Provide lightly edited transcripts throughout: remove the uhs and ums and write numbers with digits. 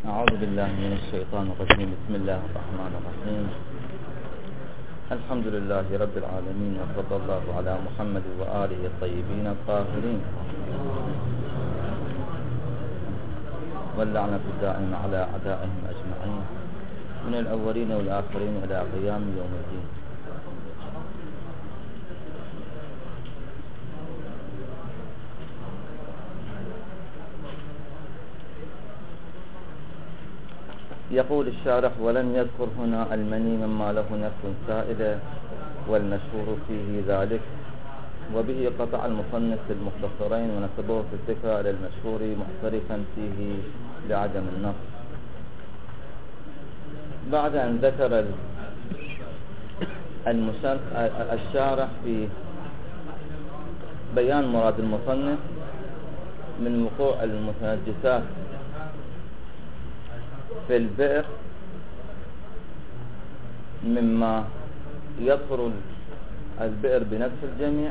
أعوذ بالله من الشيطان الرجيم. بسم الله الرحمن الرحيم. الحمد لله رب العالمين، وصلى الله على محمد وآله الطيبين الطاهرين، واللعنة الدائمة على أعدائهم أجمعين من الأولين والآخرين إلى قيام يوم الدين. يقول الشارح: ولم يذكر هنا المني مما له نفس سائلة، والمشهور فيه ذلك، وبه قطع المصنف في المختصرين ونسبه في الذكرى إلى المشهور محترفا فيه لعدم النص. بعد أن ذكر الشارح في بيان مراد المصنف من وقوع المتنجسات في البئر مما يطهر البئر بنفس الجميع،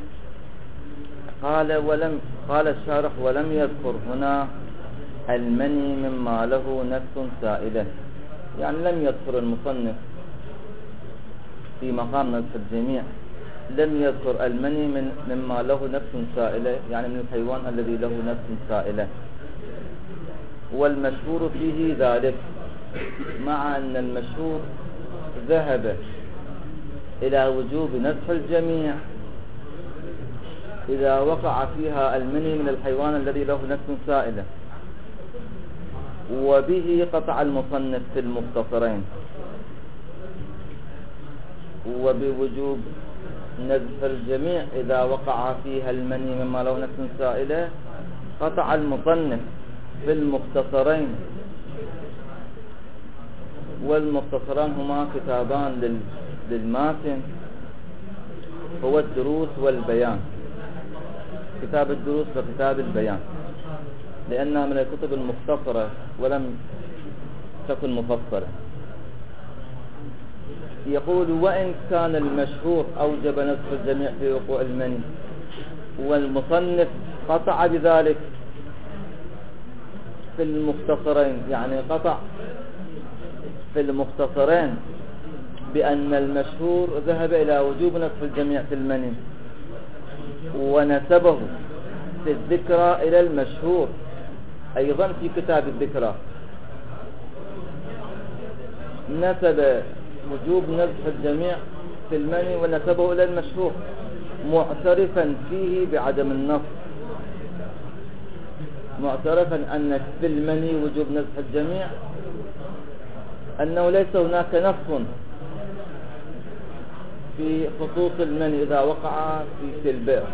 قال الشارح: ولم يذكر هنا المني مما له نفس سائلة، يعني لم يذكر المصنف في مقام نفس الجميع، لم يذكر المني مما له نفس سائلة، يعني من الحيوان الذي له نفس سائلة، والمشهور فيه ذلك، مع أن المشهور ذهب إلى وجوب نسخ الجميع إذا وقع فيها المني من الحيوان الذي له نفس سائلة، وبه قطع المصنف في المختصرين، وبوجوب نسخ الجميع إذا وقع فيها المني مما له نفس سائلة قطع المصنف في المختصرين. والمختصران هما كتابان للماتن، هو الدروس والبيان، كتاب الدروس وكتاب البيان، لأنها من الكتب المختصرة ولم تكن مفصلة. يقول: وإن كان المشهور أوجب نسخ الجميع في وقوع المني، والمصنف قطع بذلك في المختصرين، يعني قطع في المختصرين بأن المشهور ذهب إلى وجوب نسخ الجميع في المني، ونسبه في الذكرى إلى المشهور أيضا في كتاب الذكرى، نسب وجوب نسخ الجميع في المني ونسبه إلى المشهور، معترفا فيه بعدم النص، معترفا أن في المني وجوب نسخ الجميع، أنه ليس هناك نص في خصوص المني إذا وقع في البئر.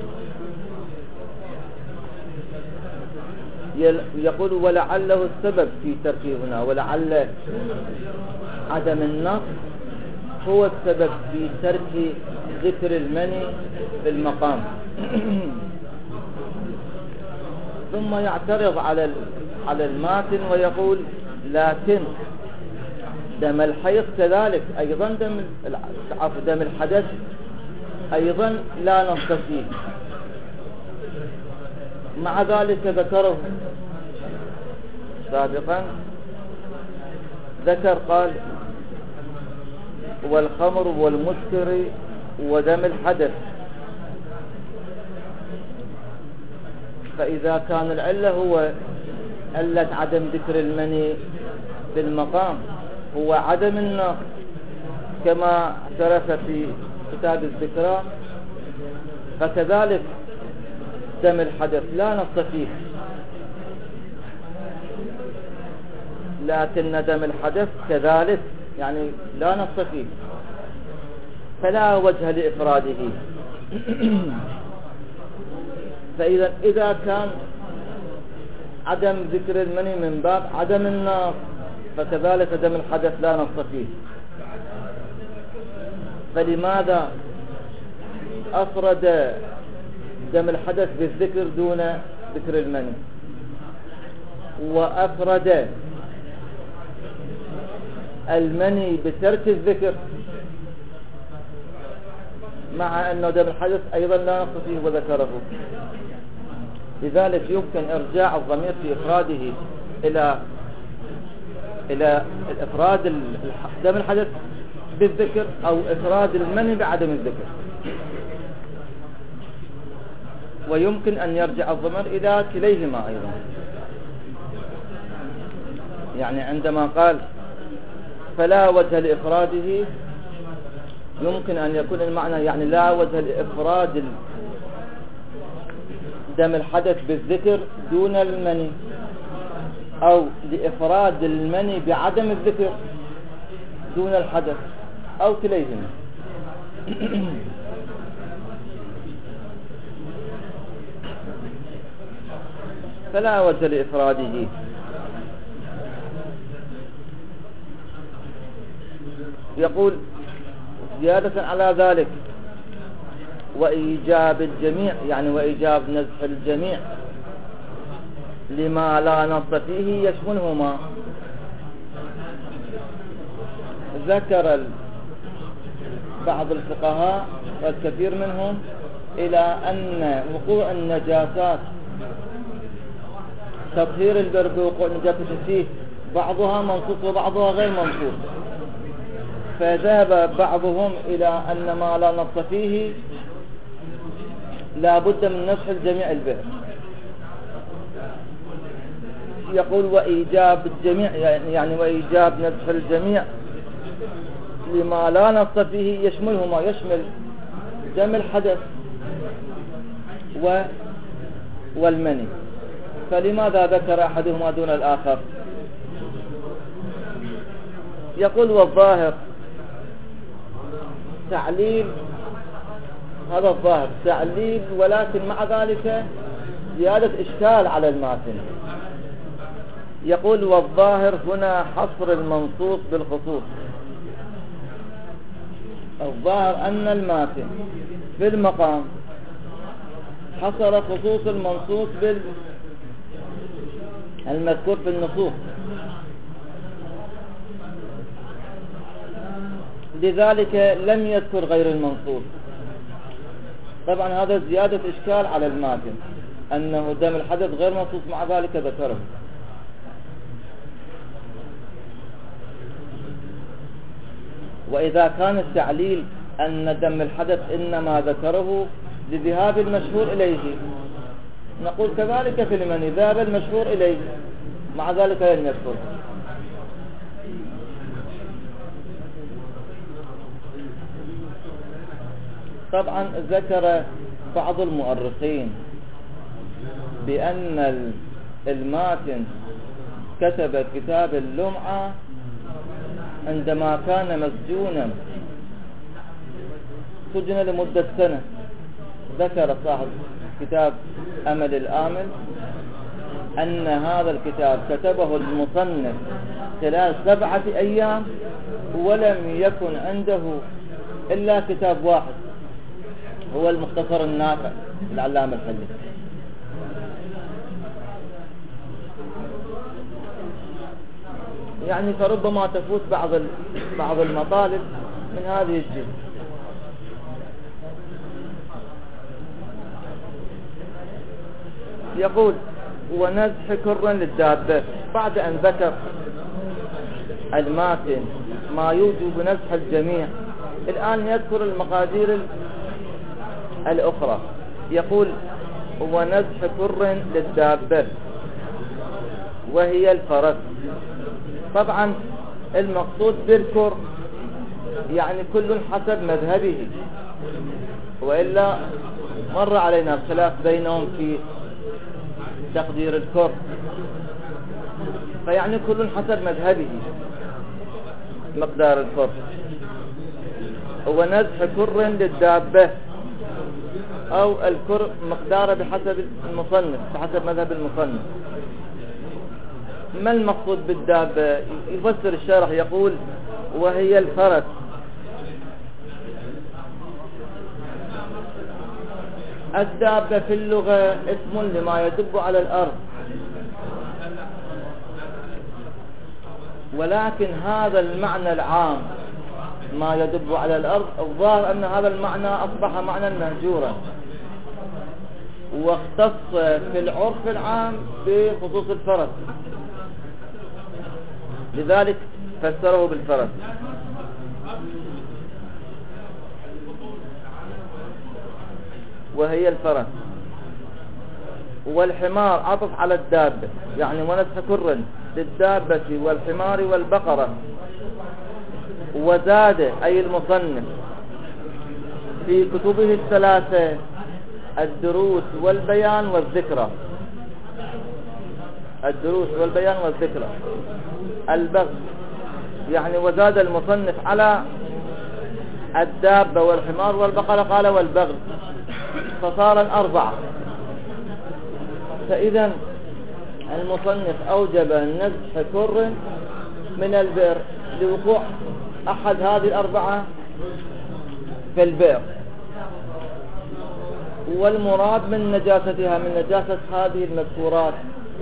يقول: ولعله السبب في تركه هنا، ولعل عدم النص هو السبب في ترك ذكر المني في المقام. ثم يعترض على الماتن ويقول: لكن دم الحيض كذلك أيضا، دم الحدث أيضا لا نص فيه. مع ذلك ذكره سابقا، قال: والخمر والمسكر ودم الحدث. فإذا كان العلة هو علة عدم ذكر المني في المقام هو عدم النص كما اعترف في كتاب الذكرى، فكذلك دم الحدث لا نص فيه، لكن دم الحدث كذلك يعني لا نص فيه، فلا وجه لإفراده. إذا كان عدم ذكر المني من باب عدم النص، فكذلك دم الحدث لا نص فيه، فلماذا أفرد دم الحدث بالذكر دون ذكر المني، وأفرد المني بترك الذكر، مع أنه دم الحدث أيضا لا نص فيه وذكره؟ لذلك يمكن إرجاع الضمير في إفراده إلى إلى الإفراد دم الحدث بالذكر أو إفراد المني بعدم الذكر. ويمكن أن يرجع الضمير إلى كليهما أيضا. يعني عندما قال فلا وجه لإفراده يمكن أن يكون المعنى يعني لا وجه لإفراد دم الحدث بالذكر دون المني، أو لإفراد المني بعدم الذكر دون الحدث، أو كليهما. فلا وجه لإفراده. يقول زيادة على ذلك وإيجاب الجميع، يعني وإيجاب نزح الجميع لما لا نص فيه يشملهما. ذكر بعض الفقهاء والكثير منهم إلى أن وقوع النجاسات تطهير البرد وقوع النجاسة فيه بعضها منصوص وبعضها غير منصوص، فذهب بعضهم إلى أن ما لا نص فيه لا بد من نسح الجميع البئر. يقول وإيجاب الجميع يعني وإيجاب نسح الجميع لما لا نص فيه يشملهما، يشمل دم الحدث والمني. فلماذا ذكر أحدهما دون الآخر؟ يقول والظاهر تعليل، هذا الظاهر تعليل، ولكن مع ذلك زيادة إشكال على الماتن. يقول والظاهر هنا حصر المنصوص بالخصوص. الظاهر أن الماتن في المقام حصر خصوص المنصوص بالمذكور في النصوص، لذلك لم يذكر غير المنصوص. طبعا هذا زيادة إشكال على الماتن أنه دم الحدث غير منصوص، مع ذلك ذكره. وإذا كان التعليل أن دم الحدث إنما ذكره لذهاب المشهور إليه، نقول كذلك في المني ذهب المشهور إليه، مع ذلك لن يذكر. طبعا ذكر بعض المؤرخين بأن الماتن كتب كتاب اللمعة عندما كان مسجونا، سجن لمدة سنة. ذكر صاحب كتاب أمل الآمل أن هذا الكتاب كتبه المصنف خلال 7 أيام، ولم يكن عنده إلا كتاب واحد هو المختصر النافع للعلامة الحلي. يعني فربما تفوت بعض المطالب من هذه الجهة. يقول ونزح كر للدابة، بعد أن ذكر الماتن ما يوجب نزح الجميع، الآن يذكر المقادير الأخرى. يقول ونزح كر للدابة وهي الفرس. طبعا المقصود بالكر يعني كل حسب مذهبه، وإلا مر علينا الخلاف بينهم في تقدير الكر، فيعني كل حسب مذهبه مقدار الكر. ونزح كر للدابة أو الكر مقداره بحسب المصنف، بحسب مذهب المصنف. ما المقصود بالدابة؟ يفسر الشارح يقول وهي الفرس. الدابة في اللغة اسم لما يدب على الأرض، ولكن هذا المعنى العام ما يدب على الأرض، الظاهر أن هذا المعنى أصبح معنى مهجورا، واختص في العرف العام بخصوص الفرس. لذلك فسره بالفرس. وهي الفرس. والحمار عطف على الدابة، يعني ونسخ كر للدابة والحمار والبقرة. وزاد أي المصنف في كتبه الثلاثة الدروس والبيان والذكرى. الدروس والبيان والذكرى البغي، يعني وزاد المصنف على الدابة والحمار والبقرة قال والبغي، فصار الأربعة. فإذا المصنف أوجب نزح كر من البئر لوقوع أحد هذه الأربعة في البئر، والمراد من نجاستها من نجاسة هذه المذكورات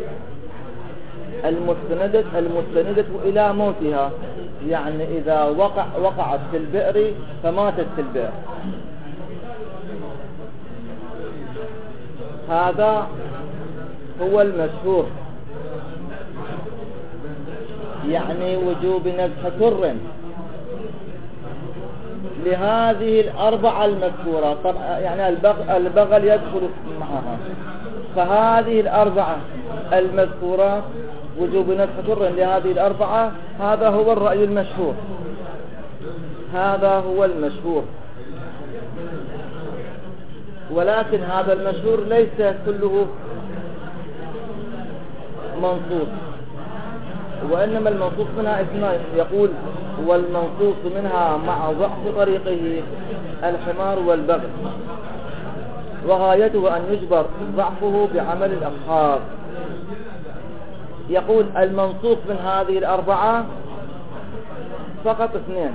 المستندة إلى موتها، يعني إذا وقعت في البئر فماتت في البئر. هذا هو المشهور، يعني وجوب نزح كر لهذه الأربعة المذكورة. طبعا يعني البغل يدخل معها، فهذه الأربعة المذكورة وجوب نزح كر لهذه الأربعة. هذا هو الرأي المشهور، هذا هو المشهور. ولكن هذا المشهور ليس كله منصوص، وإنما المنصوص منها اثنين. يقول والمنصوص منها مع ضعف طريقه الحمار والبغل، وغايته أن يجبر ضعفه بعمل الأصحاب. يقول المنصوص من هذه الأربعة فقط اثنين،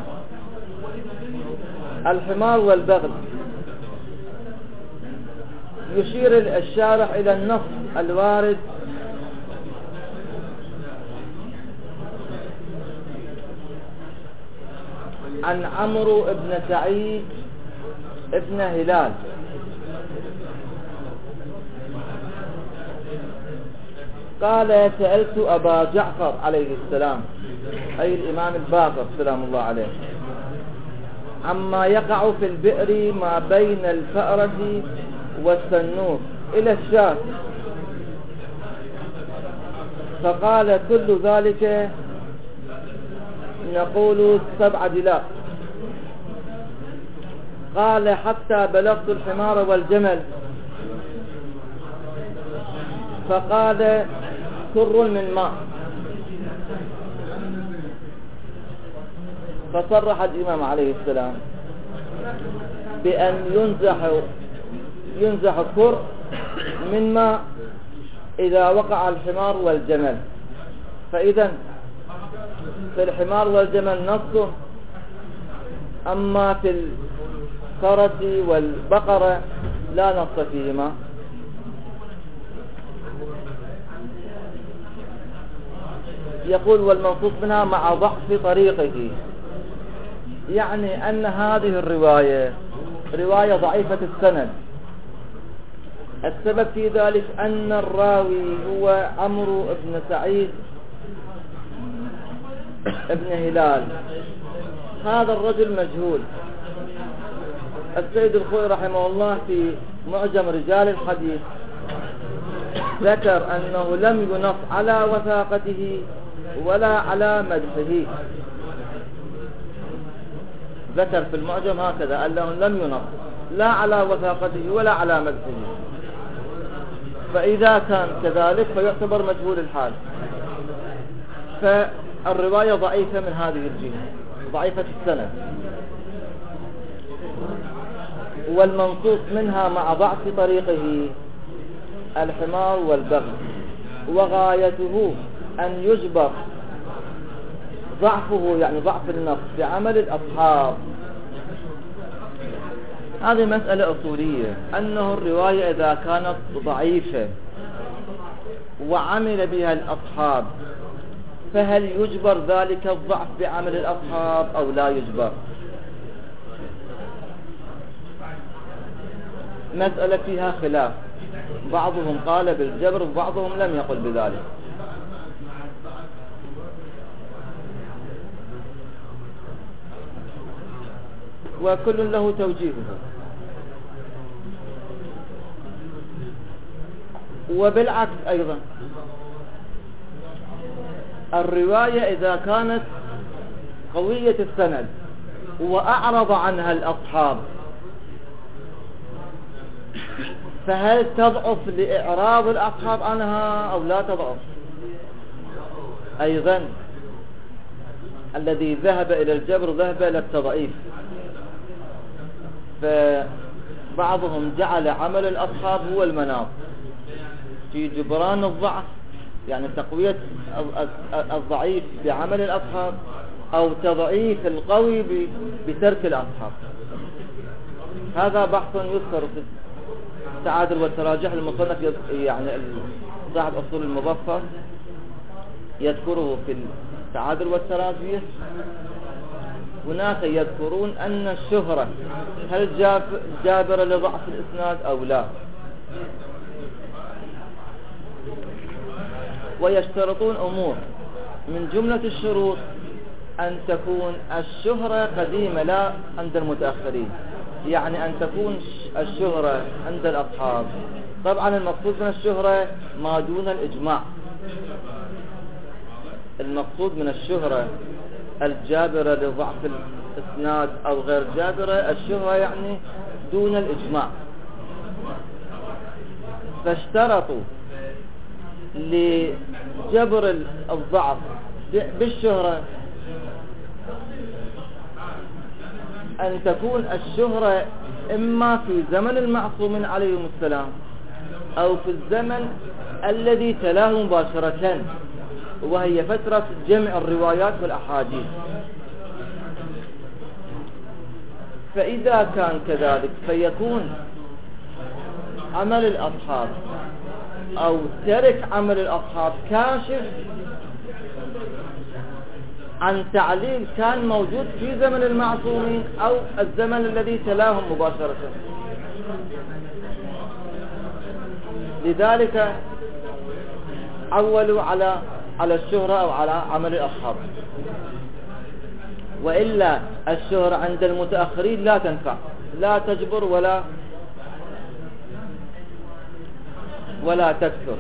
الحمار والبغل. يشير الشارح إلى النص الوارد عن عمرو بن سعيد ابن هلال قال سألت أبا جعفر عليه السلام، أي الإمام الباقر سلام الله عليه، عما يقع في البئر ما بين الفأرة والسنور إلى الشاة، فقال كل ذلك نقول 7 دلاء. قال حتى بلغت الحمار والجمل، فقال كر من ماء. فصرح الإمام عليه السلام بأن ينزح كر من ماء إذا وقع الحمار والجمل. فإذا في الحمار والجمل نص، أما في الفرس والبقرة لا نص فيهما. يقول والمنصوص منها مع ضعف طريقه، يعني أن هذه الرواية رواية ضعيفة السند. السبب في ذلك أن الراوي هو عمرو بن سعيد ابن هلال، هذا الرجل مجهول. السيد الخوئي رحمه الله في معجم رجال الحديث ذكر أنه لم ينص على وثاقته ولا على مدحه. ذكر في المعجم هكذا أنه لم ينص لا على وثاقته ولا على مدحه. فإذا كان كذلك فيعتبر مجهول الحال. فالرواية ضعيفة من هذه الجهة، ضعيفة السند. والمنصوص منها مع ضعف طريقه الحمار والبغل، وغايته أن يجبر ضعفه، يعني ضعف النص، بعمل الأصحاب. هذه مسألة أصولية، أنه الرواية إذا كانت ضعيفة وعمل بها الأصحاب فهل يجبر ذلك الضعف بعمل الأصحاب أو لا يجبر؟ مسألة فيها خلاف، بعضهم قال بالجبر وبعضهم لم يقل بذلك. وكل له توجيهه. وبالعكس أيضا الرواية إذا كانت قوية السند وأعرض عنها الأصحاب فهل تضعف لإعراض الأصحاب عنها أو لا تضعف؟ أيضا الذي ذهب إلى الجبر ذهب إلى التضعيف، فبعضهم جعل عمل الأصحاب هو المناط في جبران الضعف، يعني تقوية الضعيف بعمل الأصحاب، أو تضعيف القوي بترك الأصحاب. هذا بحث يذكر في التعادل والتراجح المصنف، يعني صاحب أصول المظفر يذكره في التعادل والتراجح. هناك يذكرون أن الشهرة هل جابرة لضعف الإسناد أو لا، ويشترطون أمور. من جملة الشروط أن تكون الشهرة قديمة لا عند المتأخرين، يعني أن تكون الشهرة عند الأصحاب. طبعا المقصود من الشهرة ما دون الإجماع، المقصود من الشهرة الجابرة لضعف الإسناد أو غير جابرة، الشهرة يعني دون الإجماع. فاشترطوا لجبر الضعف بالشهرة أن تكون الشهرة إما في زمن المعصومين عليهم السلام أو في الزمن الذي تلاه مباشرة، وهي فترة جمع الروايات والأحاديث. فإذا كان كذلك فيكون عمل الأصحاب أو ترك عمل الأصحاب كاشف عن تعليل كان موجود في زمن المعصومين أو الزمن الذي تلاهم مباشرة. لذلك عولوا على الشهرة أو على عمل الأصحاب، وإلا الشهرة عند المتأخرين لا تنفع، لا تجبر ولا تكثر،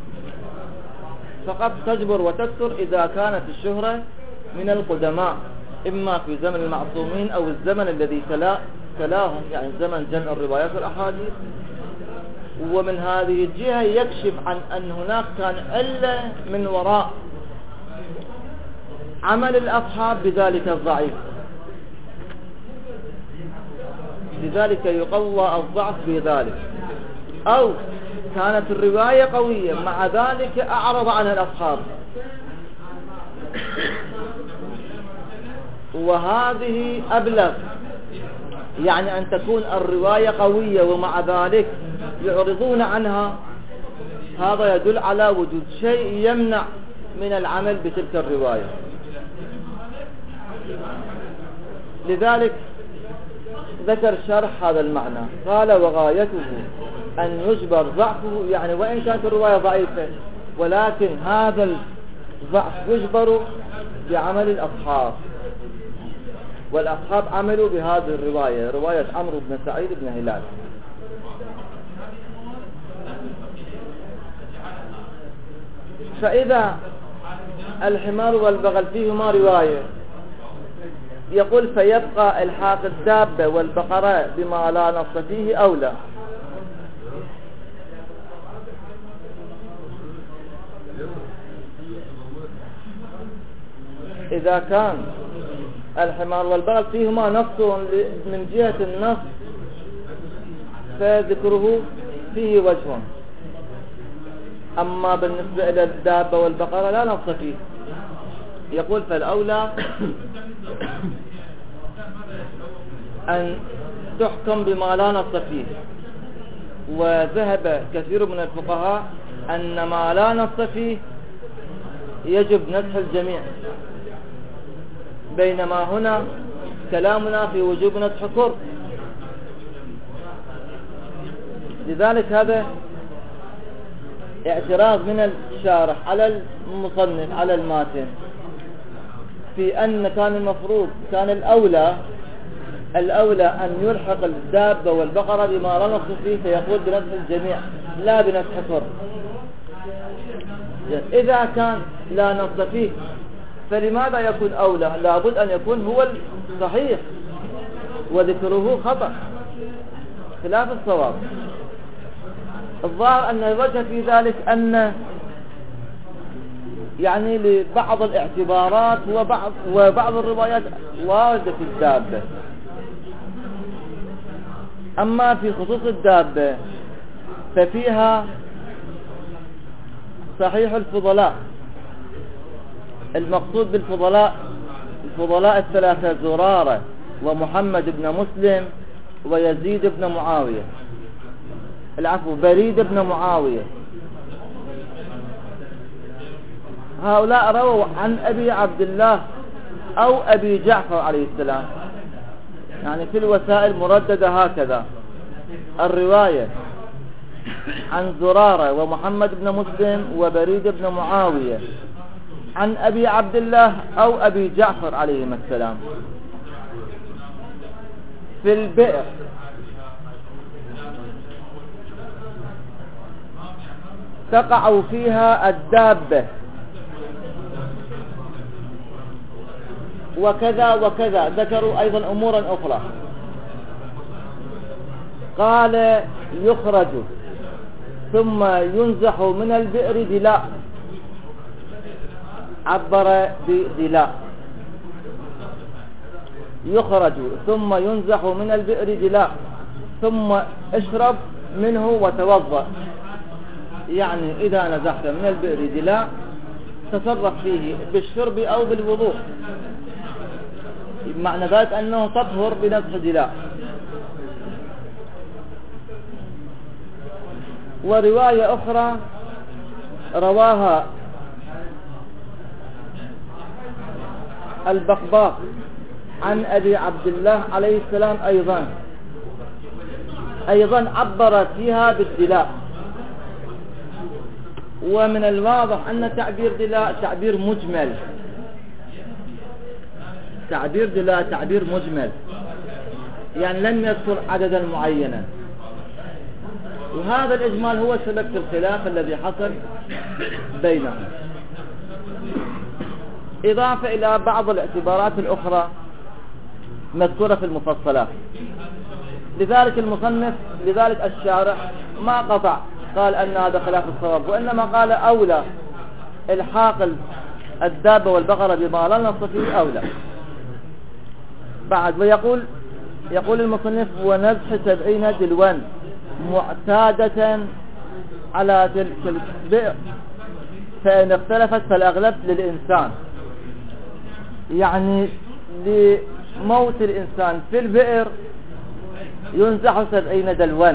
فقط تجبر وتكثر إذا كانت الشهرة من القدماء، إما في زمن المعصومين أو الزمن الذي تلاهم، يعني زمن جمع الروايات والأحاديث. ومن هذه الجهة يكشف عن أن هناك كان علة من وراء عمل الأصحاب بذلك الضعيف، لذلك يقوى الضعف بذلك. أو كانت الرواية قوية مع ذلك أعرض عنها الأصحاب، وهذه أبلغ، يعني أن تكون الرواية قوية ومع ذلك يعرضون عنها، هذا يدل على وجود شيء يمنع من العمل بتلك الرواية. لذلك ذكر شرح هذا المعنى، قال وغايته أن يجبر ضعفه، يعني وإن كانت الرواية ضعيفة ولكن هذا الضعف يجبر بعمل الأصحاب، والأصحاب عملوا بهذه الرواية، رواية عمرو بن سعيد بن هلال. فإذا الحمار والبغل فيهما رواية، يقول فيبقى الحاق الدابة والبقرة بما لا نص فيه أولى. إذا كان الحمار والبغل فيهما نص من جهة النص فذكره فيه وجه، أما بالنسبة إلى الدابة والبقرة لا نص فيه. يقول فالأولى أن تحكم بما لا نص فيه. وذهب كثير من الفقهاء أن ما لا نص فيه يجب نسخ الجميع، بينما هنا كلامنا في وجوب نسخ كر. لذلك هذا اعتراض من الشارح على المصنف على الماتن في أن كان المفروض، كان الأولى الأولى أن يلحق الدابة والبقرة بما لا نص فيه فيقول بنسخ الجميع لا بنسخ حر. إذا كان لا نص فيه فلماذا يكون أولى؟ لابد أن يكون هو الصحيح وذكره خطأ خلاف الصواب. الظاهر أن الوجه في ذلك أن يعني لبعض الاعتبارات وبعض الروايات واردة في الدابة. أما في خصوص الدابة ففيها صحيح الفضلاء. المقصود بالفضلاء الفضلاء الثلاثة زرارة ومحمد بن مسلم ويزيد بن معاوية، بريد بن معاوية. هؤلاء رووا عن أبي عبد الله أو أبي جعفر عليه السلام. يعني في الوسائل مرددة هكذا الرواية عن زرارة ومحمد بن مسلم وبريد بن معاوية عن أبي عبد الله أو أبي جعفر عليهما السلام. في البئر تقع فيها الدابة وكذا وكذا. ذكروا أيضا أمورا أخرى. قال يخرج ثم ينزح من البئر دلاء، عبر بدلاء. يخرج ثم ينزح من البئر دلاء ثم اشرب منه وتوضأ. يعني إذا نزحت من البئر دلاء تصرف فيه بالشرب أو بالوضوء، معنى ذلك أنه تطهر بنزح دلاء. ورواية أخرى رواها البقباق عن أبي عبد الله عليه السلام أيضا عبر فيها بالدلاء. ومن الواضح أن تعبير دلاء تعبير مجمل، تعبير دلاء تعبير مجمل، يعني لم يذكر عددا معينا. وهذا الإجمال هو سبب في الخلاف الذي حصل بينهم، إضافة إلى بعض الاعتبارات الأخرى مذكورة في المفصلات. لذلك المصنف لذلك الشارح ما قطع قال أن هذا خلاف الصواب، وإنما قال أولى الحاق الدابة والبقرة بما لا نص فيه أولى. بعد ويقول المصنف ونزح 70 دلوا معتادة على تلك البئر فإن اختلفت فالأغلب للإنسان، يعني لموت الإنسان في البئر ينزح 70 دلوا.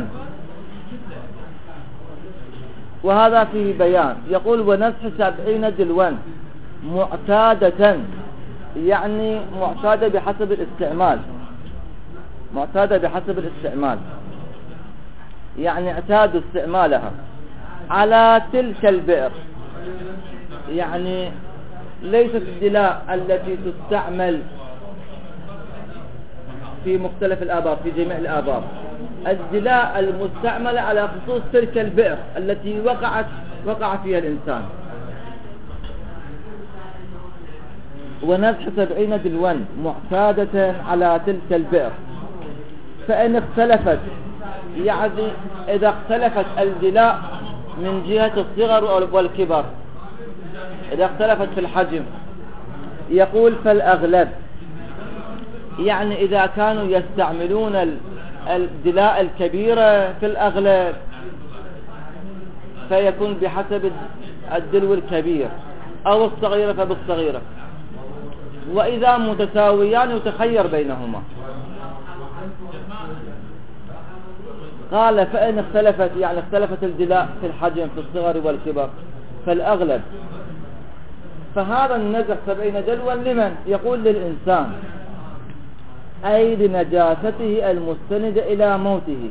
وهذا فيه بيان. يقول ونزح 70 دلوا معتادة، يعني معتادة بحسب الاستعمال، معتادة بحسب الاستعمال، يعني اعتادوا استعمالها على تلك البئر. يعني ليست الدلاء التي تستعمل في مختلف الآبار في جميع الآبار، الدلاء المستعملة على خصوص تلك البئر التي وقع فيها الإنسان. ونزح 70 دلوا معتادة على تلك البئر فإن اختلفت، يعني إذا اختلفت الدلاء من جهة الصغر والكبر، إذا اختلفت في الحجم، يقول فالأغلب، يعني إذا كانوا يستعملون الدلاء الكبيرة في الأغلب فيكون بحسب الدلو الكبير، أو الصغيرة فبالصغيرة. وإذا متساويان يتخير بينهما. قال فإن اختلفت، يعني اختلفت الدلاء في الحجم في الصغر والكبر، فالأغلب. فهذا النزح 70 دلوا لمن؟ يقول للإنسان، أي لنجاسته المستندة إلى موته،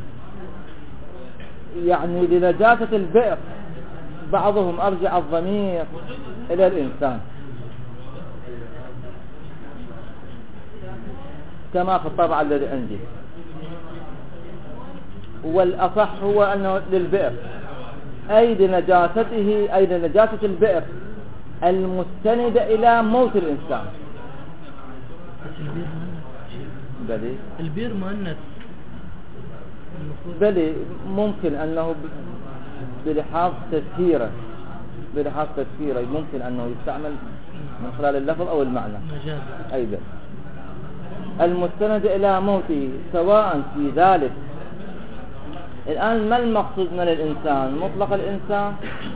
يعني لنجاسة البئر. بعضهم أرجع الضمير إلى الإنسان. كما في الطبع الذي عندي. والأصح هو أنه للبئر، أي لنجاسة البئر المستندة إلى موت الإنسان. بلي البئر مؤنث، بلي ممكن أنه بلحاظ تذكيره ممكن أنه يستعمل من خلال اللفظ أو المعنى أيضا. المستند إلى موته سواء في ذلك. الآن ما المقصود من الإنسان؟ مطلق الإنسان.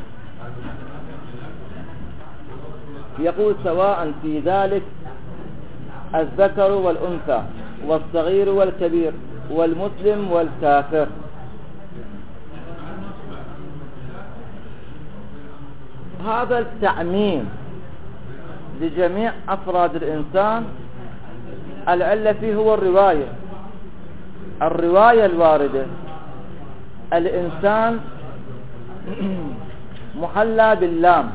يقول سواء في ذلك الذكر والأنثى والصغير والكبير والمسلم والكافر. هذا التعميم لجميع أفراد الإنسان العلة فيه هو الرواية الواردة. الإنسان محلى باللام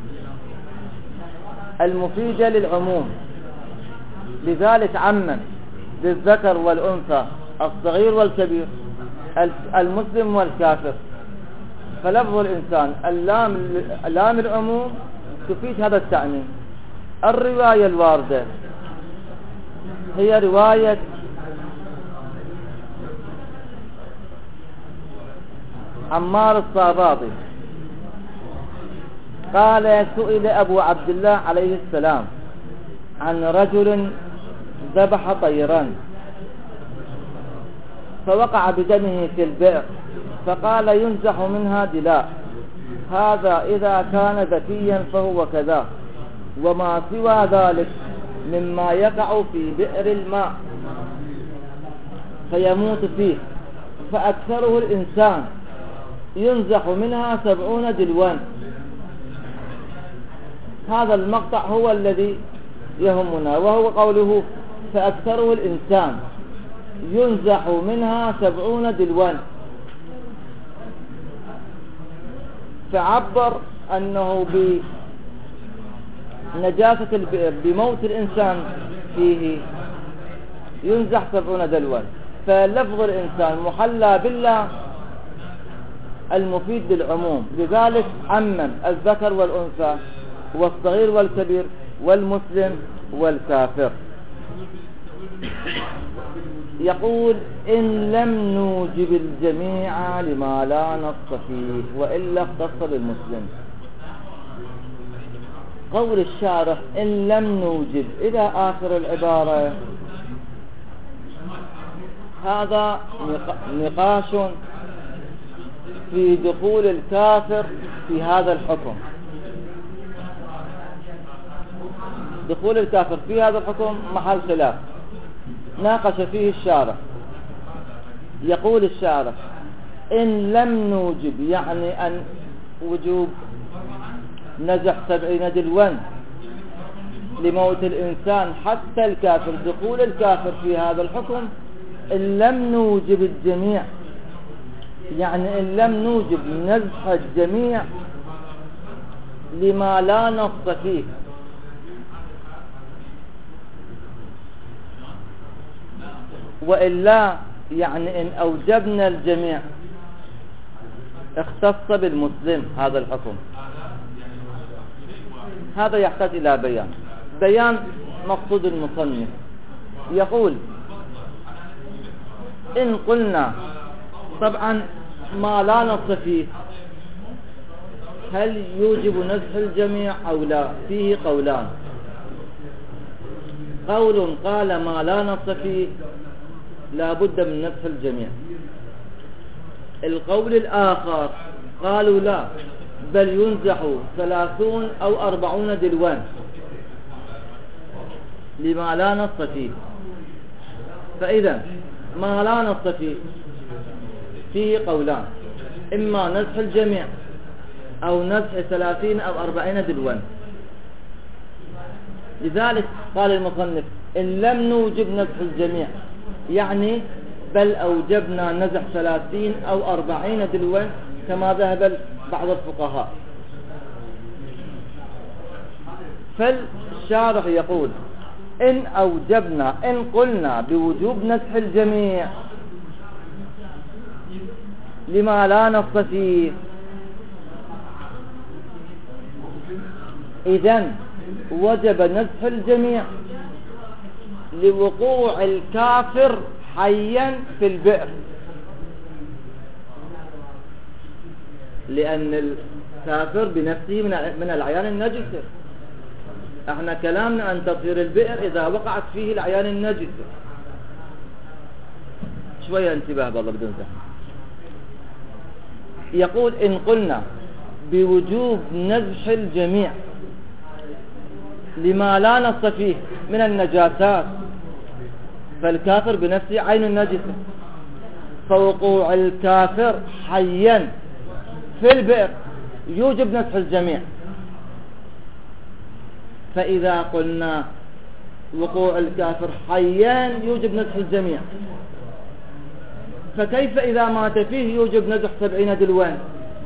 المفيدة للعموم، لذلك عمم للذكر والأنثى الصغير والكبير المسلم والكافر. فلفظ الإنسان اللام العموم تفيد هذا التعميم. الرواية الواردة هي رواية عمار الصاباطي قال سئل أبو عبد الله عليه السلام عن رجل ذبح طيرا فوقع بدمه في البئر، فقال ينزح منها دلاء، هذا إذا كان ذكيا فهو كذا، وما سوى ذلك مما يقع في بئر الماء فيموت فيه، فأكثره الإنسان ينزح منها 70 دلوا. هذا المقطع هو الذي يهمنا، وهو قوله فأكثره الإنسان ينزح منها 70 دلوا. فعبر أنه بنجاسة البئر بموت الإنسان فيه ينزح 70 دلوا. فلفظ الإنسان محلى بالله المفيد للعموم، لذلك عمم الذكر والأنثى والصغير والكبير والمسلم والكافر. يقول إن لم نوجب الجميع لما لا نص فيه وإلا اختص بالمسلم. قول الشارح إن لم نوجب إلى آخر العبارة، هذا نقاش في دخول الكافر في هذا الحكم. دخول الكافر في هذا الحكم محل خلاف ناقش فيه الشارح. يقول الشارح إن لم نوجب يعني أن وجوب نزح 70 دلوا لموت الإنسان حتى الكافر، دخول الكافر في هذا الحكم إن لم نوجب الجميع، يعني إن لم نوجب نزح الجميع لما لا نص فيه. وإلا يعني إن أوجبنا الجميع اختص بالمسلم هذا الحكم. هذا يحتاج إلى بيان مقصود المصنف. يقول إن قلنا طبعا ما لا نص فيه هل يوجب نزح الجميع أو لا؟ فيه قولان. قول قال ما لا نص فيه لا بد من نزح الجميع. القول الآخر قالوا لا، بل ينزح 30 أو 40 دلوا لما لا نص فيه. فإذا ما لا نص فيه قولان، إما نزح الجميع أو نزح 30 أو 40 دلوا. لذلك قال المصنف إن لم نوجب نزح الجميع يعني بل أوجبنا نزح 30 أو 40 دلوا كما ذهب بعض الفقهاء. فالشارح يقول إن أوجبنا، إن قلنا بوجوب نسح الجميع لما لا نص فيه، إذن وجب نسح الجميع لوقوع الكافر حيا في البئر، لأن الكافر بنفسه من العيان النجسة. احنا كلامنا أن تطهير البئر إذا وقعت فيه العيان النجسة. شوية انتباه بالله بدون زحمة. يقول إن قلنا بوجوب نزح الجميع لما لا نص فيه من النجاسات، فالكافر بنفسه عين النجسة، فوقوع الكافر حيا في البئر يوجب نسح الجميع. فإذا قلنا وقوع الكافر حيا يوجب نسح الجميع، فكيف إذا مات فيه يوجب نزح 70 دلوان؟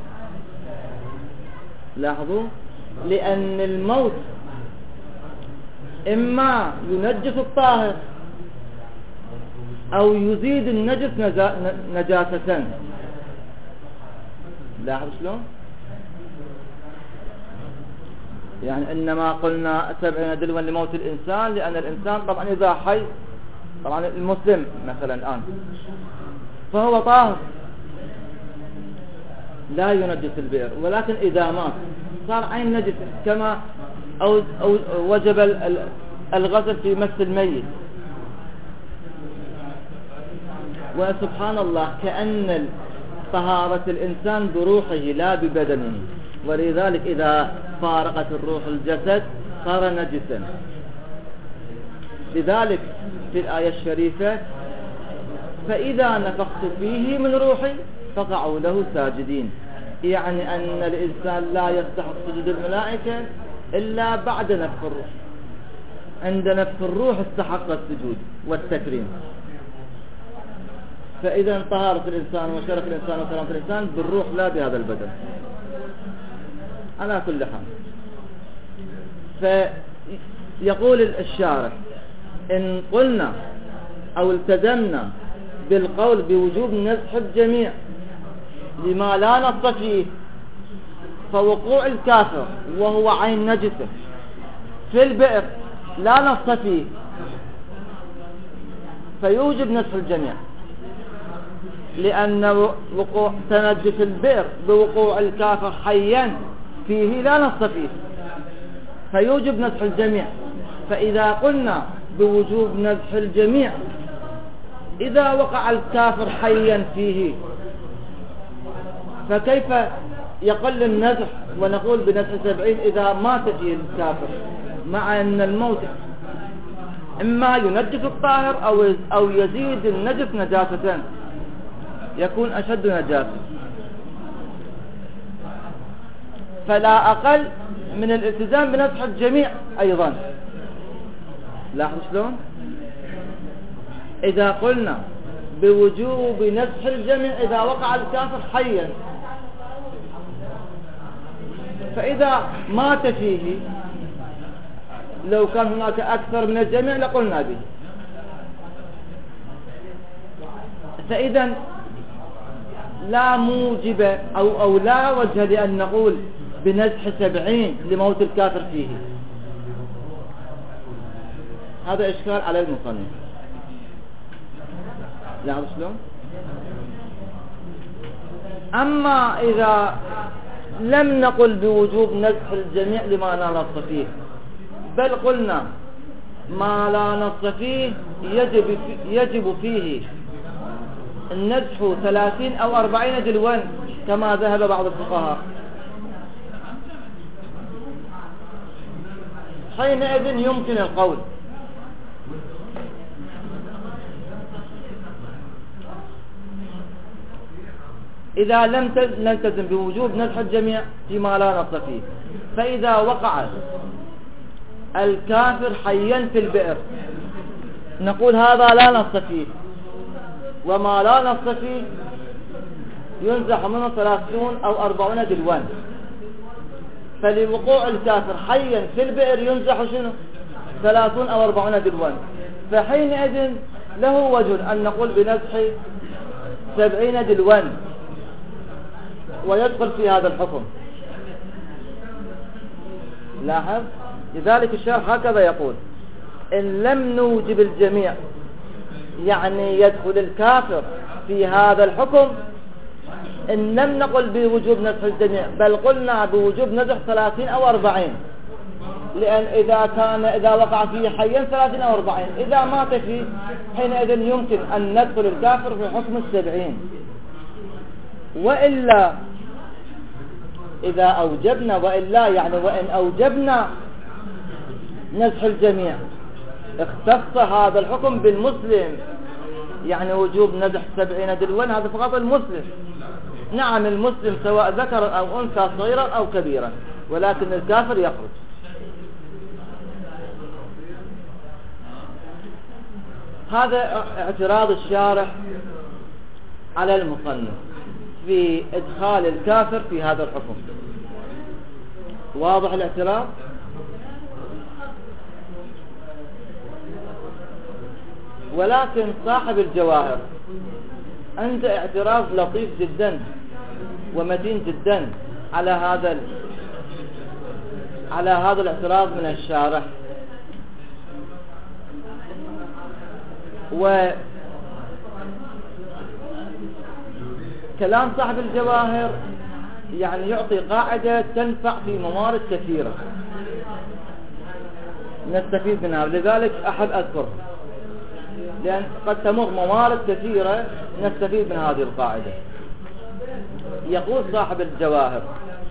لاحظوا، لأن الموت إما ينجس الطاهر أو يزيد النجس نجاسة. لاحظوا شلون؟ يعني إنما قلنا 70 دلوا لموت الإنسان، لأن الإنسان طبعا إذا حي، طبعا المسلم مثلا الآن فهو طاهر لا ينجس البئر، ولكن إذا مات صار عين نجس، كما أو وجب الغسل في مس الميت. وسبحان الله كأن طهارة الإنسان بروحه لا ببدنه، ولذلك إذا فارقت الروح الجسد صار نجسا. لذلك في الآية الشريفة فإذا نفخت فيه من روحي فقعوا له ساجدين، يعني أن الإنسان لا يستحق سجود الملائكة إلا بعد نفخ الروح. عند نفخ الروح استحق السجود والتكريم. فإذا طهارة الإنسان وشرف الإنسان وكرامة الإنسان بالروح لا بهذا البدن. على كل حال، فيقول الشارح إن قلنا أو التزمنا بالقول بوجوب نزح الجميع لما لا نص فيه، فوقوع الكافر وهو عين نجسة في البئر لا نص فيه فيوجب نزح الجميع، لأن وقوع تنجس البئر بوقوع الكافر حيا فيه لا نص فيه فيوجب نزح الجميع. فإذا قلنا بوجوب نزح الجميع إذا وقع الكافر حيا فيه، فكيف يقل النزح ونقول بنزح 70 إذا مات فيه الكافر، مع أن الموت إما ينجس الطاهر أو يزيد النجس نجاسة، يكون أشد نجاسة. فلا أقل من الالتزام بنزح الجميع أيضا. لاحظوا شلون؟ إذا قلنا بوجوب نزح الجميع إذا وقع الكافر حيا، فإذا مات فيه لو كان هناك أكثر من الجميع لقلنا به. فإذا لا موجب أو لا وجه لأن نقول بنزح 70 لموت الكافر فيه. هذا إشكال على المصنف. لاحظوا شلون؟ أما إذا لم نقل بوجوب نزح الجميع لما لا نص فيه، بل قلنا ما لا نص فيه يجب فيه النزح 30 أو 40 دلوا كما ذهب بعض الفقهاء، حينئذ يمكن القول إذا لم نلتزم بوجوب نزح الجميع فيما لا نص فيه، فإذا وقع الكافر حيا في البئر نقول هذا لا نص فيه، وما لا نص فيه ينزح منه 30 أو 40 دلوان. فلوقوع الكافر حيا في البئر ينزح شنو؟ 30 أو 40 دلوا، فحينئذ له وجه أن نقول بنزح 70 دلوا ويدخل في هذا الحكم. لاحظ، لذلك الشرح هكذا يقول: إن لم نوجب الجميع يعني يدخل الكافر في هذا الحكم، إن لم نقل بوجوب نزح الجميع بل قلنا بوجوب نزح 30 أو 40، لأن إذا وقع فيه حيا 30 أو 40، إذا مات فيه حينئذ يمكن أن ندخل الكافر في حكم 70. وإلا إذا أوجبنا، وإن أوجبنا نزح الجميع اختص هذا الحكم بالمسلم، يعني وجوب نزح 70 دلوا هذا فقط المسلم. نعم المسلم سواء ذكر أو أنثى صغيرا أو كبيرا، ولكن الكافر يخرج. هذا اعتراض الشارح على المصنف في إدخال الكافر في هذا الحكم. واضح الاعتراض؟ ولكن صاحب الجواهر عنده اعتراض لطيف جدا ومتين جدا على هذا الاعتراض من الشارح. وكلام صاحب الجواهر يعني يعطي قاعدة تنفع في موارد كثيرة نستفيد منها، لذلك أحب أذكرها، لأن قد تمر موارد كثيرة نستفيد من هذه القاعدة. يقول صاحب الجواهر: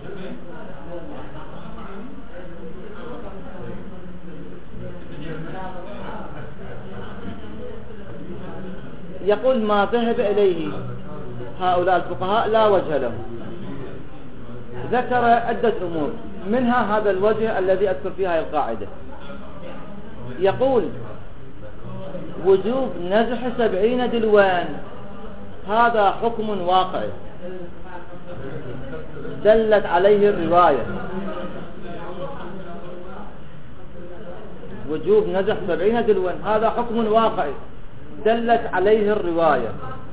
يقول ما ذهب إليه هؤلاء الفقهاء لا وجه له. ذكر عدة أمور، منها هذا الوجه الذي أذكر فيها القاعدة. يقول: وجوب نزح 70 دلوان هذا حكم واقعي دلت عليه الرواية. وجوب نزح 70 دلوان هذا حكم واقعي دلت عليه الرواية،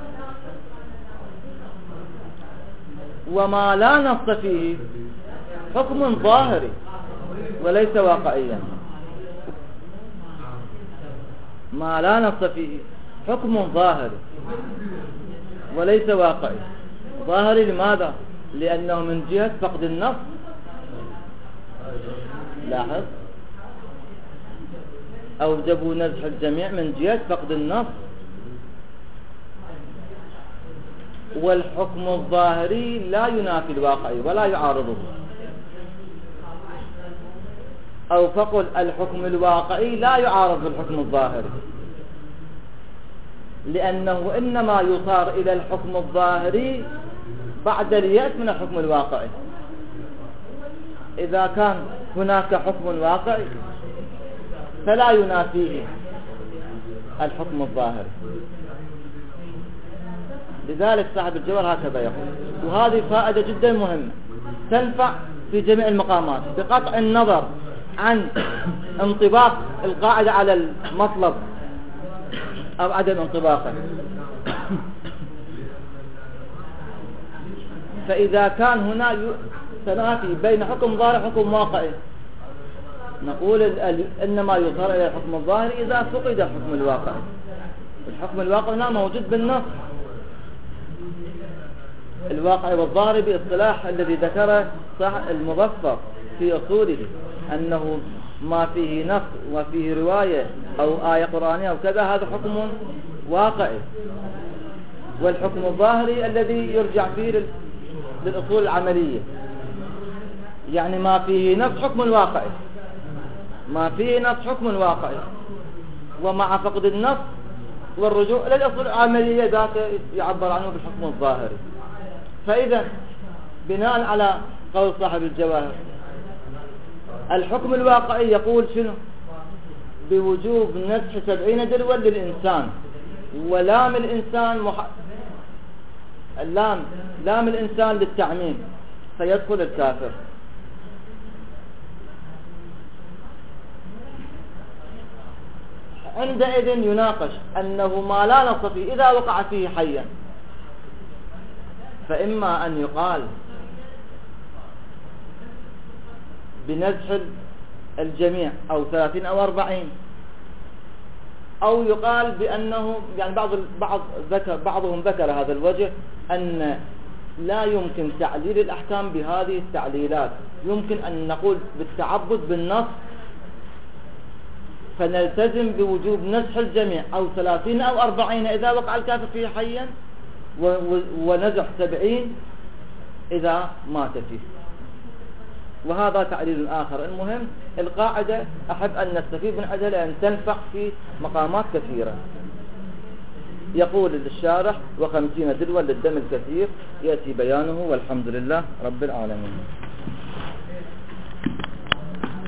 وما لا نص فيه حكم ظاهري وليس واقعيا. ما لا نص فيه حكم ظاهري وليس واقعي. ظاهري لماذا؟ لأنه من جهة فقد النص. لاحظ، أوجبوا نزح الجميع من جهة فقد النص، والحكم الظاهري لا ينافي الواقعي ولا يعارضه. أو فقل الحكم الواقعي لا يعارض الحكم الظاهري، لأنه إنما يصار إلى الحكم الظاهري بعد اليأس من الحكم الواقعي. إذا كان هناك حكم واقعي فلا ينافيه الحكم الظاهري. لذلك صاحب الجوهر هكذا يقول، وهذه فائدة جدا مهمة تنفع في جميع المقامات بقطع النظر عن انطباق القاعدة على المطلب أو عدم انطباقه. فإذا كان هنا تنافي بين حكم ظاهري وحكم واقعي نقول إنما يظهر إلى الحكم الظاهري إذا فقد الحكم الواقعي. الحكم الواقعي هنا موجود بالنص. الواقعي والظاهري باصطلاح الذي ذكره صاحب المظفر في أصوله أنه ما فيه نص وفيه رواية أو آية قرآنية أو كذا هذا حكم واقعي. والحكم الظاهري الذي يرجع فيه للأصول العملية، يعني ما فيه نص حكم واقعي، ما فيه نص حكم واقعي، ومع فقد النص والرجوع إلى الأصول العملية ذاك يعبر عنه بالحكم الظاهري. فإذا بناء على قول صاحب الجواهر الحكم الواقعي يقول شنو؟ بوجوب نزح 70 دلوا للإنسان، ولام الإنسان لام الإنسان للتعميم فيدخل الكافر. عندئذ يناقش أنه ما لا نص فيه إذا وقع فيه حيا، فإما أن يقال بنزح الجميع أو 30 أو 40، أو يقال بأنه يعني بعضهم ذكر هذا الوجه أن لا يمكن تعليل الأحكام بهذه التعليلات، يمكن أن نقول بالتعبد بالنص، فنلتزم بوجوب نزح الجميع أو 30 أو 40 إذا وقع الكافر فيه حيا، ونزح 70 إذا مات فيه. وهذا تعليل آخر. المهم القاعدة أحب أن نستفيد من عدها لأن تنفع في مقامات كثيرة. يقول الشارح: 50 دلوا للدم الكثير، يأتي بيانه، والحمد لله رب العالمين.